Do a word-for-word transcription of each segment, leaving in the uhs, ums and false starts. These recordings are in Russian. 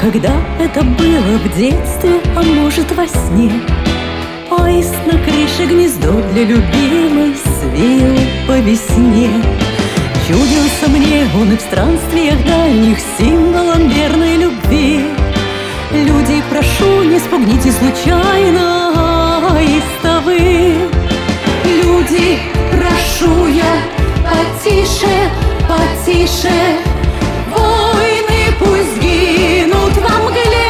когда это было в детстве, а может во сне. Аист на крыше гнездо для любимой свил по весне. Чудился мне он и в странствиях дальних символом верной любви. Люди, прошу, не спугните случайно аиста вы. Люди, прошу я, потише, потише. Войны пусть гинут во мгле.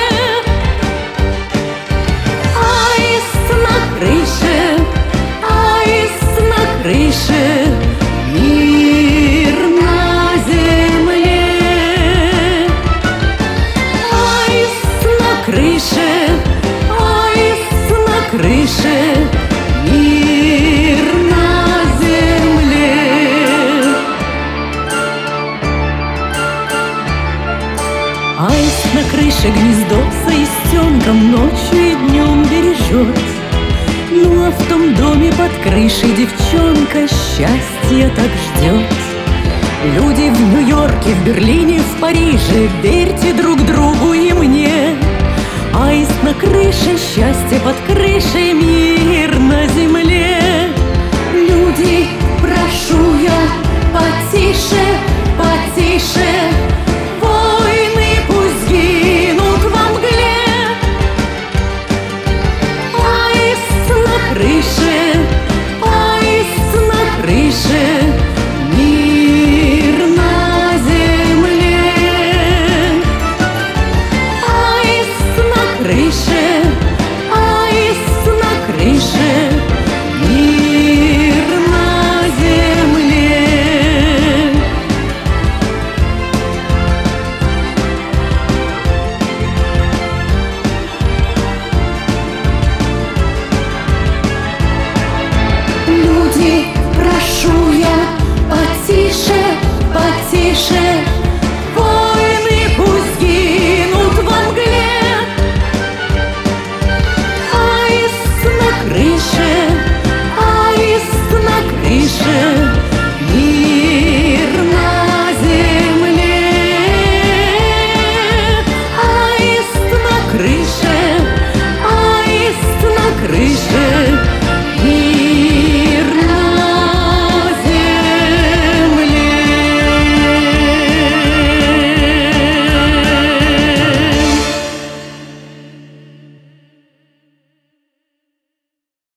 Аист на крыше, аист на крыше, мир на земле. Аист на крыше, аист на крыше, мир на земле. Аист на крыше гнездо с аистенком ночью и днем бережет. Ну а в том доме под крышей девчонка счастья так ждет. Люди в Нью-Йорке, в Берлине, в Париже, верьте друг другу и мне. Аист на крыше, счастье под крышей, мир на земле. Люди, прошу я, потише, потише. Войны пусть гинут во мгле. Аист на крыше, аист на крыше, мир на земле. Аист на крыше,